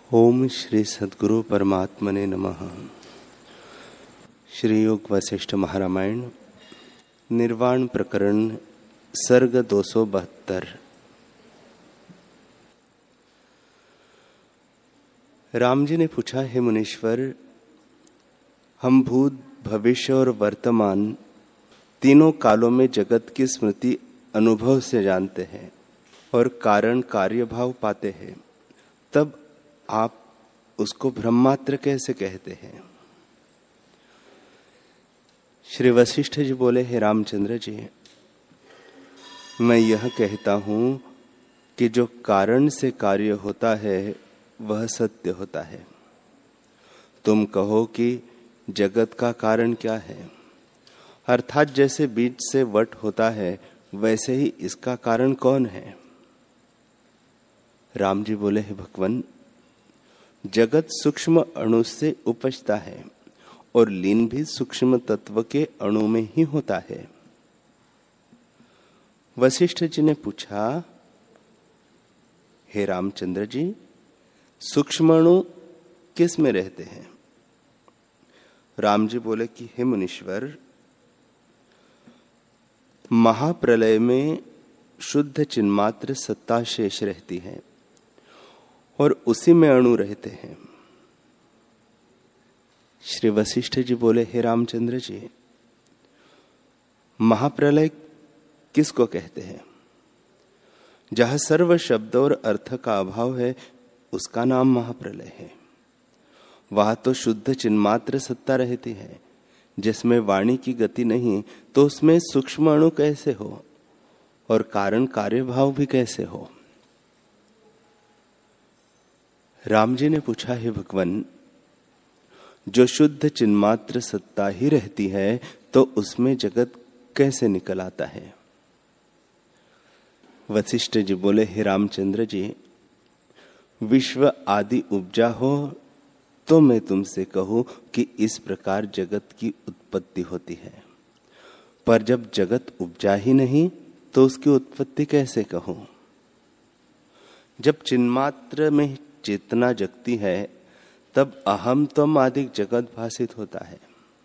ओम श्री सद्गुरु परमात्मने नमः। श्री योग वशिष्ठ महारामायण निर्वाण प्रकरण सर्ग 272। राम जी ने पूछा, हे मुनीश्वर, हम भूत भविष्य और वर्तमान तीनों कालों में जगत की स्मृति अनुभव से जानते हैं और कारण कार्य भाव पाते हैं, तब आप उसको ब्रह्मात्र कैसे कहते हैं? श्री वशिष्ठ जी बोले, हे रामचंद्र जी, मैं यह कहता हूं कि जो कारण से कार्य होता है वह सत्य होता है। तुम कहो कि जगत का कारण क्या है, अर्थात जैसे बीज से वट होता है वैसे ही इसका कारण कौन है? राम जी बोले, हे भगवान, जगत सूक्ष्म अणु से उपजता है और लीन भी सूक्ष्म तत्व के अणु में ही होता है। वशिष्ठ जी ने पूछा, हे रामचंद्र जी, सूक्ष्म अणु किस में रहते हैं? राम जी बोले कि हे मुनीश्वर, महाप्रलय में शुद्ध चिन्मात्र सत्ता शेष रहती है और उसी में अणु रहते हैं। श्री वशिष्ठ जी बोले, हे रामचंद्र जी, महाप्रलय किसको कहते हैं? जहां सर्व शब्द और अर्थ का अभाव है उसका नाम महाप्रलय है। वहां तो शुद्ध चिन्मात्र सत्ता रहती है, जिसमें वाणी की गति नहीं, तो उसमें सूक्ष्म अणु कैसे हो और कारण कार्य भाव भी कैसे हो? राम जी ने पूछा, हे भगवान, जो शुद्ध चिन्मात्र सत्ता ही रहती है तो उसमें जगत कैसे निकल आता है? वशिष्ठ जी बोले, हे रामचंद्र जी, विश्व आदि उपजा हो तो मैं तुमसे कहूं कि इस प्रकार जगत की उत्पत्ति होती है, पर जब जगत उपजा ही नहीं तो उसकी उत्पत्ति कैसे कहूं? जब चिन्मात्र में चेतना जगती है तब अहम तम आदि जगत भासित होता है।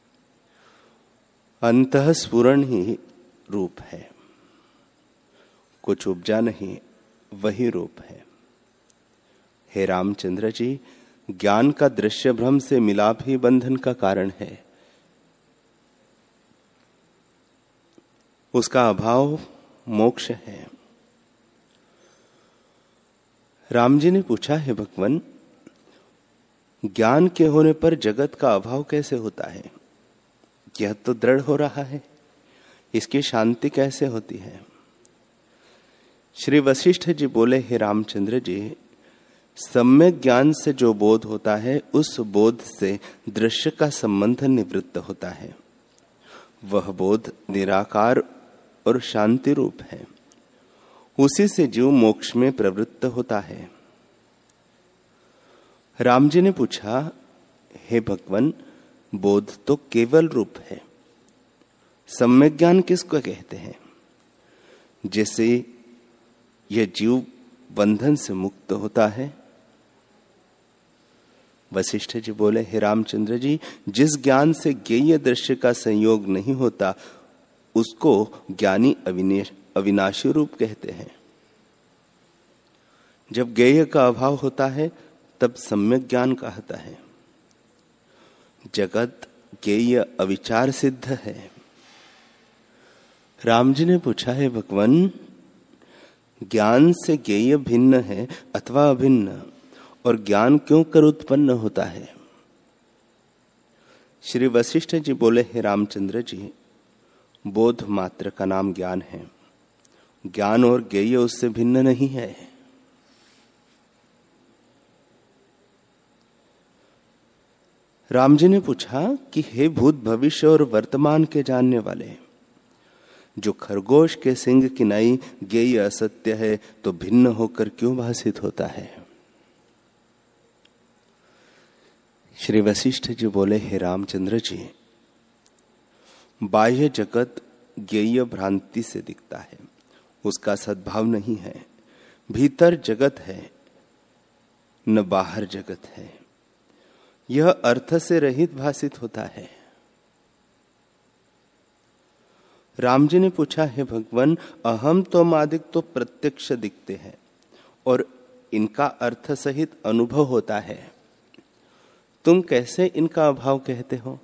अंतः स्फुरण ही रूप है, कुछ उपजा नहीं, वही रूप है। हे रामचंद्र जी, ज्ञान का दृश्य भ्रम से मिलाप ही बंधन का कारण है। उसका अभाव मोक्ष है। राम जी ने पूछा, हे भगवान, ज्ञान के होने पर जगत का अभाव कैसे होता है? यह तो दृढ़ हो रहा है, इसकी शांति कैसे होती है? श्री वशिष्ठ जी बोले, हे रामचंद्र जी, सम्यक ज्ञान से जो बोध होता है उस बोध से दृश्य का संबंध निवृत्त होता है। वह बोध निराकार और शांति रूप है। उसी से जीव मोक्ष में प्रवृत्त होता है। राम जी ने पूछा, हे भगवान, बोध तो केवल रूप है, सम्यक ज्ञान किसको कहते हैं? जैसे यह जीव बंधन से मुक्त होता है। वशिष्ठ जी बोले, हे रामचंद्र जी, जिस ज्ञान से ज्ञेय दृश्य का संयोग नहीं होता उसको ज्ञानी अविनाशी रूप कहते हैं। जब ज्ञेय का अभाव होता है तब सम्यक ज्ञान कहता है। जगत ज्ञेय अविचार सिद्ध है। राम जी ने पूछा, है भगवान, ज्ञान से ज्ञेय भिन्न है अथवा अभिन्न, और ज्ञान क्यों कर उत्पन्न होता है? श्री वशिष्ठ जी बोले, हे रामचंद्र जी, बोध मात्र का नाम ज्ञान है। ज्ञान और ज्ञेय उससे भिन्न नहीं है। राम जी ने पूछा कि हे भूत भविष्य और वर्तमान के जानने वाले, जो खरगोश के सिंग की नाई ज्ञेय असत्य है तो भिन्न होकर क्यों भासित होता है? श्री वशिष्ठ जी बोले, हे रामचंद्र जी, बाह्य जगत ज्ञेय भ्रांति से दिखता है, उसका सद्भाव नहीं है। भीतर जगत है न बाहर जगत है। यह अर्थ से रहित भासित होता है। राम जी ने पूछा, है भगवान, अहम तुम आदि तो प्रत्यक्ष दिखते हैं और इनका अर्थ सहित अनुभव होता है, तुम कैसे इनका अभाव कहते हो?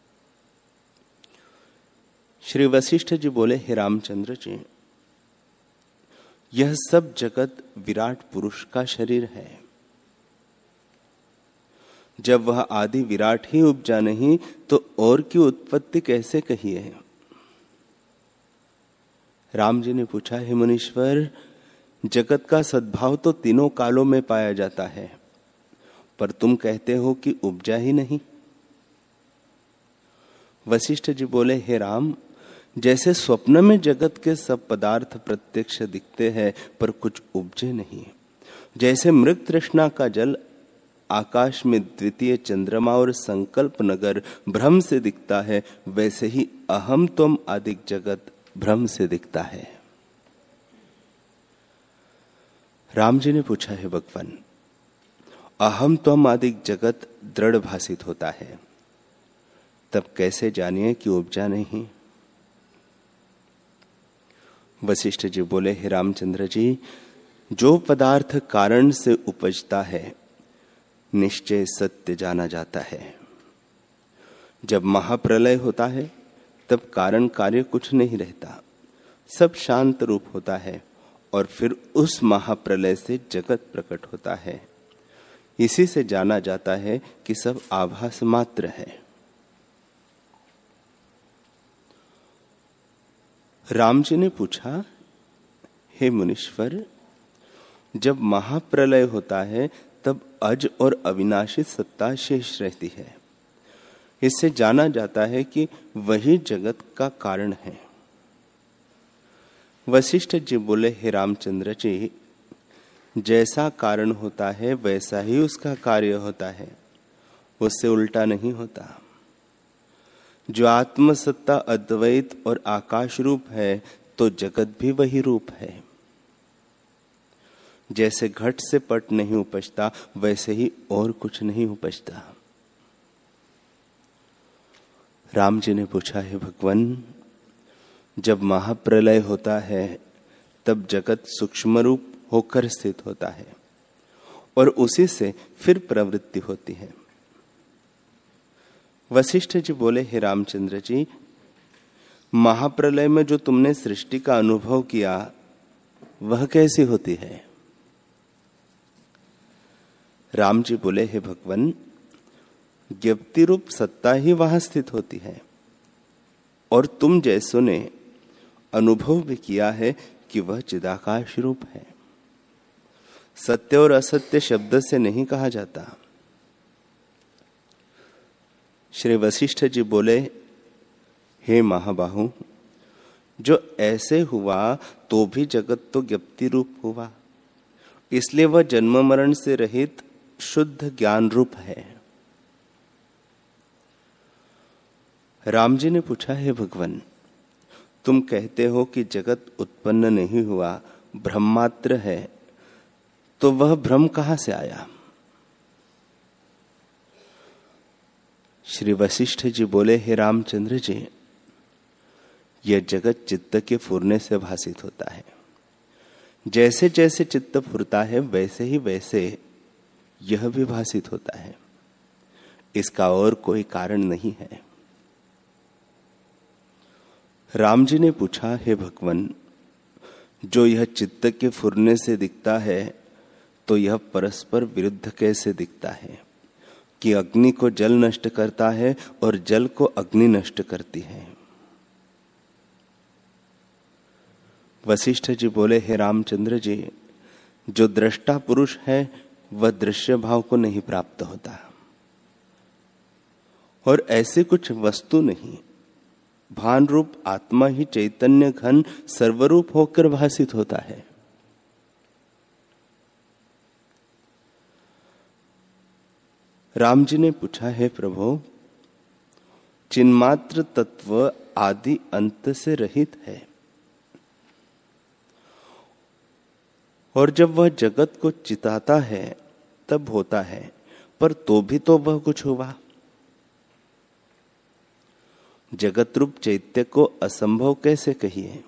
श्री वशिष्ठ जी बोले, हे रामचंद्र जी, यह सब जगत विराट पुरुष का शरीर है। जब वह आदि विराट ही उपजा नहीं तो और की उत्पत्ति कैसे कही है? राम जी ने पूछा, हे मुनीश्वर, जगत का सद्भाव तो तीनों कालों में पाया जाता है, पर तुम कहते हो कि उपजा ही नहीं। वशिष्ठ जी बोले, हे राम, जैसे स्वप्न में जगत के सब पदार्थ प्रत्यक्ष दिखते हैं पर कुछ उपजे नहीं, जैसे मृग तृष्णा का जल आकाश में द्वितीय चंद्रमा और संकल्प नगर भ्रम से दिखता है, वैसे ही अहम तुम आदि जगत भ्रम से दिखता है। राम जी ने पूछा, है भगवान, अहम तुम आदि जगत दृढ़ भासित होता है, तब कैसे जानिए कि उपजा नहीं? वशिष्ठ जी बोले, हे रामचंद्र जी, जो पदार्थ कारण से उपजता है निश्चय सत्य जाना जाता है। जब महाप्रलय होता है तब कारण कार्य कुछ नहीं रहता, सब शांत रूप होता है और फिर उस महाप्रलय से जगत प्रकट होता है। इसी से जाना जाता है कि सब आभास मात्र है। राम जी ने पूछा, हे मुनीश्वर, जब महाप्रलय होता है तब अज और अविनाशी सत्ता शेष रहती है। इससे जाना जाता है कि वही जगत का कारण है। वशिष्ठ जी बोले, हे रामचंद्र जी, जैसा कारण होता है वैसा ही उसका कार्य होता है, उससे उल्टा नहीं होता। जो आत्मसत्ता अद्वैत और आकाश रूप है तो जगत भी वही रूप है। जैसे घट से पट नहीं उपजता वैसे ही और कुछ नहीं उपजता। राम जी ने पूछा, है भगवान, जब महाप्रलय होता है तब जगत सूक्ष्म रूप होकर स्थित होता है और उसी से फिर प्रवृत्ति होती है। वशिष्ठ जी बोले, हे रामचंद्र जी, महाप्रलय में जो तुमने सृष्टि का अनुभव किया वह कैसी होती है? राम जी बोले, हे भगवान, ज्ञप्ति रूप सत्ता ही वहां स्थित होती है और तुम जैसों ने अनुभव भी किया है कि वह चिदाकाश रूप है। सत्य और असत्य शब्द से नहीं कहा जाता। श्री वशिष्ठ जी बोले, हे महाबाहु, जो ऐसे हुआ तो भी जगत तो ज्ञप्ति रूप हुआ, इसलिए वह जन्म मरण से रहित शुद्ध ज्ञान रूप है। राम जी ने पूछा, हे भगवान, तुम कहते हो कि जगत उत्पन्न नहीं हुआ, भ्रम मात्र है, तो वह भ्रम कहां से आया? श्री वशिष्ठ जी बोले, हे रामचंद्र जी, यह जगत चित्त के फुरने से भासित होता है। जैसे जैसे चित्त फुरता है वैसे ही वैसे यह भी भासित होता है। इसका और कोई कारण नहीं है। राम जी ने पूछा, हे भगवान, जो यह चित्त के फुरने से दिखता है तो यह परस्पर विरुद्ध कैसे दिखता है कि अग्नि को जल नष्ट करता है और जल को अग्नि नष्ट करती है? वशिष्ठ जी बोले, हे रामचंद्र जी, जो दृष्टा पुरुष है वह दृश्य भाव को नहीं प्राप्त होता और ऐसे कुछ वस्तु नहीं, भान रूप आत्मा ही चैतन्य घन सर्वरूप होकर भासित होता है। राम जी ने पूछा, है प्रभु, चिन्मात्र तत्व आदि अंत से रहित है और जब वह जगत को चिताता है तब होता है, पर तो भी तो वह कुछ हुआ। जगत रूप चैत्य को असंभव कैसे कहिए?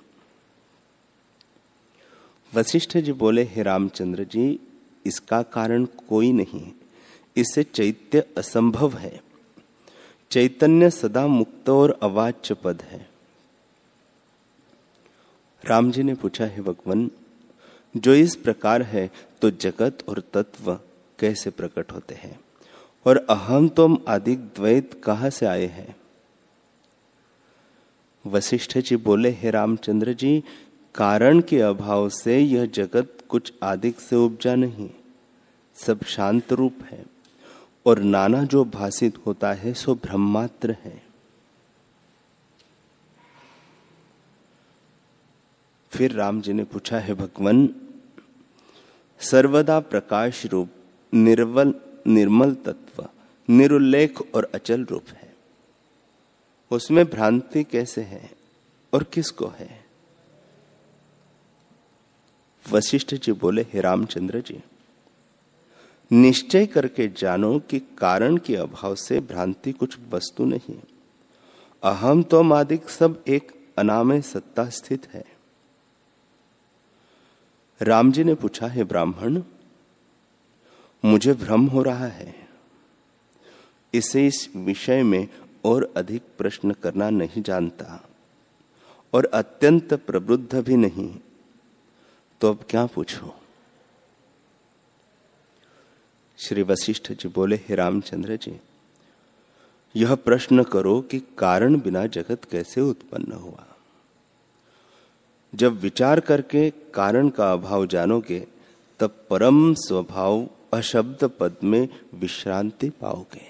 वशिष्ठ जी बोले, हे रामचंद्र जी, इसका कारण कोई नहीं, इससे चैत्य असंभव है। चैतन्य सदा मुक्त और अवाच्य पद है। राम जी ने पूछा, हे भगवान, जो इस प्रकार है तो जगत और तत्व कैसे प्रकट होते हैं, और अहम तुम आदि द्वैत कहां से आए हैं? वशिष्ठ जी बोले, हे रामचंद्र जी, कारण के अभाव से यह जगत कुछ आदिक से उपजा नहीं, सब शांत रूप है, और नाना जो भासित होता है सो ब्रह्मात्र है। फिर राम जी ने पूछा, है भगवान, सर्वदा प्रकाश रूप निर्मल तत्व निरुल्लेख और अचल रूप है, उसमें भ्रांति कैसे है और किसको है? वशिष्ठ जी बोले, हे रामचंद्र जी, निश्चय करके जानो कि कारण के अभाव से भ्रांति कुछ वस्तु नहीं। अहम तो आदिक सब एक अनामय सत्ता स्थित है। राम जी ने पूछा, हे ब्राह्मण, मुझे भ्रम हो रहा है, इसे इस विषय में और अधिक प्रश्न करना नहीं जानता और अत्यंत प्रबुद्ध भी नहीं, तो अब क्या पूछो? श्री वशिष्ठ जी बोले, हे रामचंद्र जी, यह प्रश्न करो कि कारण बिना जगत कैसे उत्पन्न हुआ। जब विचार करके कारण का अभाव जानोगे, तब परम स्वभाव अशब्द पद में विश्रांति पाओगे।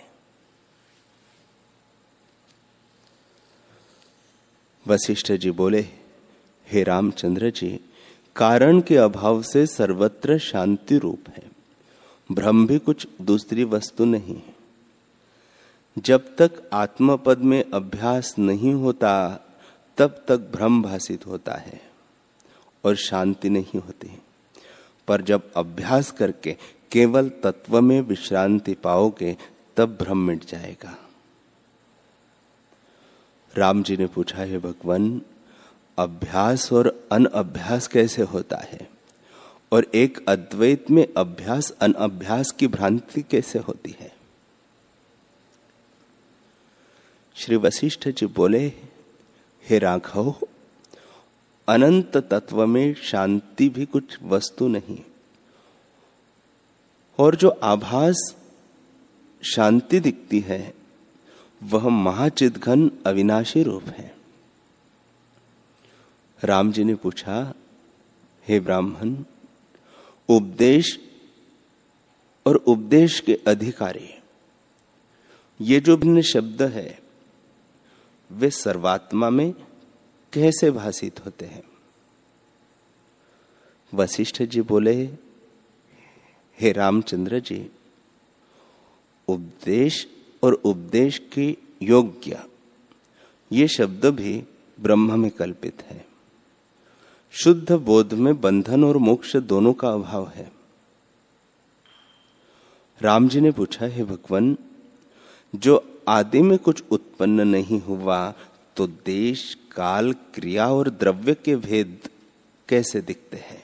वशिष्ठ जी बोले, हे रामचंद्र जी, कारण के अभाव से सर्वत्र शांति रूप है, भ्रम भी कुछ दूसरी वस्तु नहीं है। जब तक आत्मपद में अभ्यास नहीं होता, तब तक भ्रम भासित होता है और शांति नहीं होती, पर जब अभ्यास करके केवल तत्व में विश्रांति पाओगे, तब भ्रम मिट जाएगा। राम जी ने पूछा, है भगवान, अभ्यास और अनअभ्यास कैसे होता है, और एक अद्वैत में अभ्यास अनअभ्यास की भ्रांति कैसे होती है? श्री वशिष्ठ जी बोले, हे राघव, अनंत तत्व में शांति भी कुछ वस्तु नहीं, और जो आभास शांति दिखती है वह महाचिद्घन अविनाशी रूप है। राम जी ने पूछा, हे ब्राह्मण, उपदेश और उपदेश के अधिकारी, ये जो भिन्न शब्द है वे सर्वात्मा में कैसे भासित होते हैं? वशिष्ठ जी बोले, हे रामचंद्र जी, उपदेश और उपदेश के योग्य ये शब्द भी ब्रह्म में कल्पित है। शुद्ध बोध में बंधन और मोक्ष दोनों का अभाव है। राम जी ने पूछा, हे भगवान, जो आदि में कुछ उत्पन्न नहीं हुआ, तो देश, काल, क्रिया और द्रव्य के भेद कैसे दिखते हैं?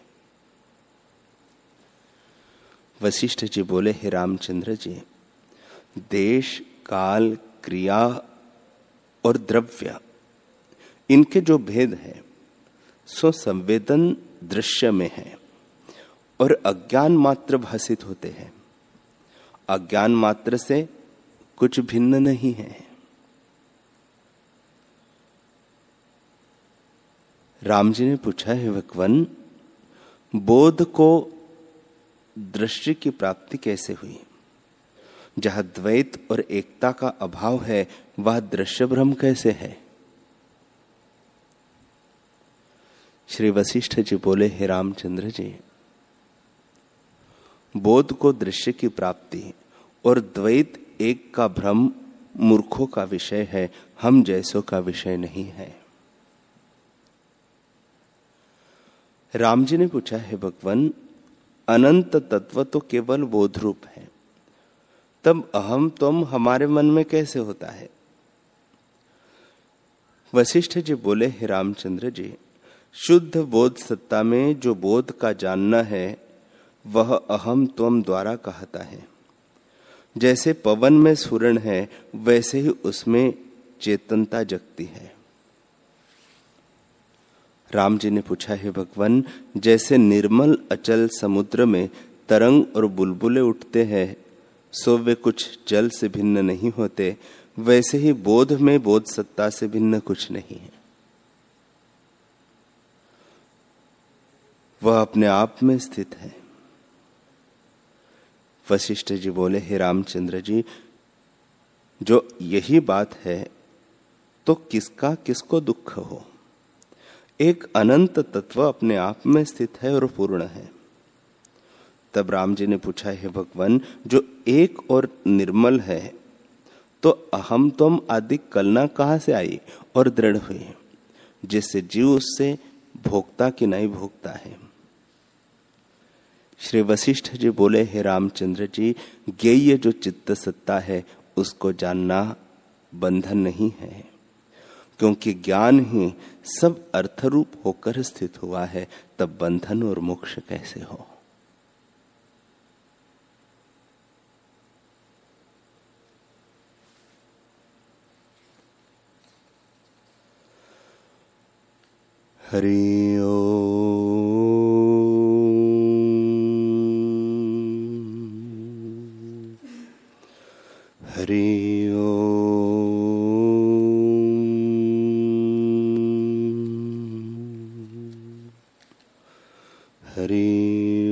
वशिष्ठ जी बोले, हे रामचंद्र जी, देश, काल, क्रिया और द्रव्य, इनके जो भेद है सो संवेदन दृश्य में है और अज्ञान मात्र भासित होते हैं। अज्ञान मात्र से कुछ भिन्न नहीं है। राम जी ने पूछा, है भगवान, बोध को दृश्य की प्राप्ति कैसे हुई? जहां द्वैत और एकता का अभाव है, वह दृश्य भ्रम कैसे है? श्री वशिष्ठ जी बोले, हे रामचंद्र जी, बोध को दृश्य की प्राप्ति और द्वैत एक का भ्रम मूर्खों का विषय है, हम जैसों का विषय नहीं है। राम जी ने पूछा, है भगवान, अनंत तत्व तो केवल बोध रूप है, तब अहम तुम हमारे मन में कैसे होता है? वशिष्ठ जी बोले, हे रामचंद्र जी, शुद्ध बोध सत्ता में जो बोध का जानना है वह अहम त्वम द्वारा कहता है। जैसे पवन में स्फुरण है वैसे ही उसमें चेतनता जगती है। राम जी ने पूछा, है भगवान, जैसे निर्मल अचल समुद्र में तरंग और बुलबुले उठते हैं सो वे कुछ जल से भिन्न नहीं होते, वैसे ही बोध में बोध सत्ता से भिन्न कुछ नहीं है। वह अपने आप में स्थित है। वशिष्ठ जी बोले, हे रामचंद्र जी, जो यही बात है तो किसका किसको दुख हो? एक अनंत तत्व अपने आप में स्थित है और पूर्ण है। तब राम जी ने पूछा, हे भगवान, जो एक और निर्मल है तो अहम तुम आदि कलना कहां से आई और दृढ़ हुई, जिससे जीव उससे भोगता कि नहीं भोगता है? श्री वशिष्ठ जी बोले, हे रामचंद्र जी, ज्ञेय जो चित्त सत्ता है उसको जानना बंधन नहीं है, क्योंकि ज्ञान ही सब अर्थरूप होकर स्थित हुआ है, तब बंधन और मोक्ष कैसे हो? हरि ओम। हरि ओम। हरि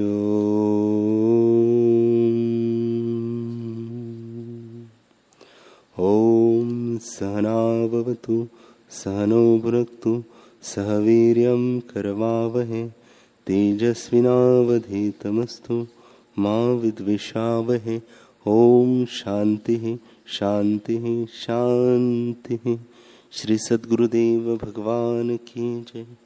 ओम। सहना भवतु सहनो भुनक्तु सह वीर्यं करवावहै तेजस्विनावधीतमस्तु मा विद्विषावहै। ओम शांति शांति शांति। श्री सद्गुरुदेव भगवान की जय।